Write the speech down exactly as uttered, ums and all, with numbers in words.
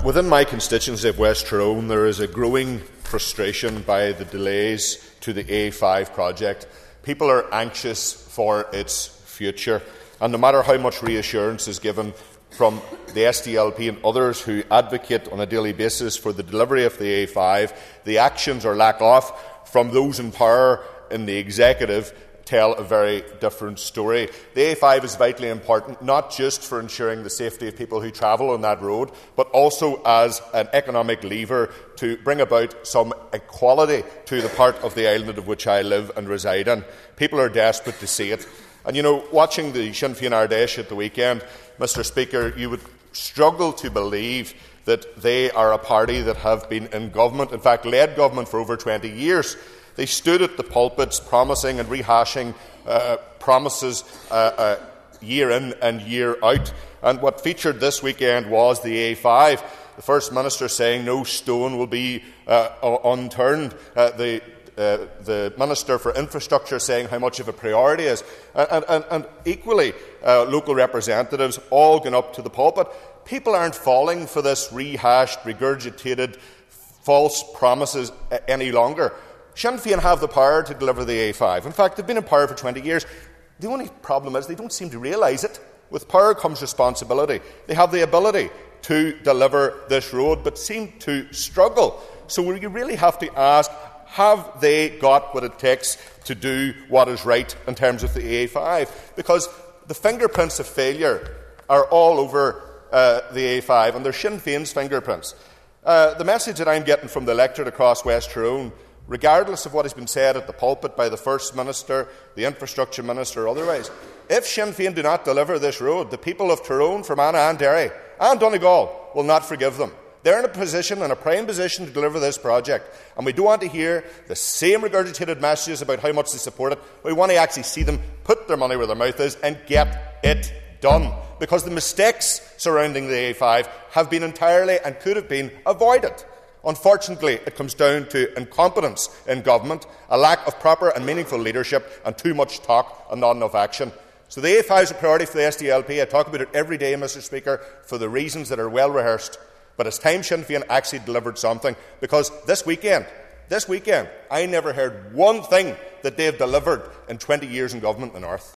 within my constituency of West Tyrone, there is a growing frustration by the delays to the A five project. People are anxious for its future, and no matter how much reassurance is given from the S D L P and others who advocate on a daily basis for the delivery of the A five, the actions or lack of from those in power in the executive tell a very different story. The A five is vitally important, not just for ensuring the safety of people who travel on that road, but also as an economic lever to bring about some equality to the part of the island of which I live and reside in. People are desperate to see it. And, you know, watching the Sinn Féin Ardèche at the weekend, Mr Speaker, you would struggle to believe that they are a party that have been in government, in fact led government for over twenty years. They stood at the pulpits promising and rehashing uh, promises uh, uh, year in and year out. And what featured this weekend was the A five. The First Minister saying no stone will be uh, unturned. Uh, the, uh, the Minister for Infrastructure saying how much of a priority it is. And, and, and equally, uh, local representatives all going up to the pulpit. People aren't falling for this rehashed, regurgitated, false promises any longer. Sinn Féin have the power to deliver the A five. In fact, they've been in power for twenty years. The only problem is they don't seem to realise it. With power comes responsibility. They have the ability to deliver this road, but seem to struggle. So we really have to ask, have they got what it takes to do what is right in terms of the A five? Because the fingerprints of failure are all over uh, the A five, and they're Sinn Féin's fingerprints. Uh, the message that I'm getting from the electorate across West Tyrone, regardless of what has been said at the pulpit by the First Minister, the Infrastructure Minister or otherwise, if Sinn Féin do not deliver this road, the people of Tyrone, Fermanagh and Derry and Donegal will not forgive them. They're in a position, in a prime position, to deliver this project. And we don't want to hear the same regurgitated messages about how much they support it. We want to actually see them put their money where their mouth is and get it done. Because the mistakes surrounding the A five have been entirely and could have been avoided. Unfortunately, it comes down to incompetence in government, a lack of proper and meaningful leadership, and too much talk and not enough action. So the A five is a priority for the S D L P. I talk about it every day, Mr Speaker, for the reasons that are well rehearsed. But it's time Sinn Féin actually delivered something, because this weekend, this weekend, I never heard one thing that they've delivered in twenty years in government in the North.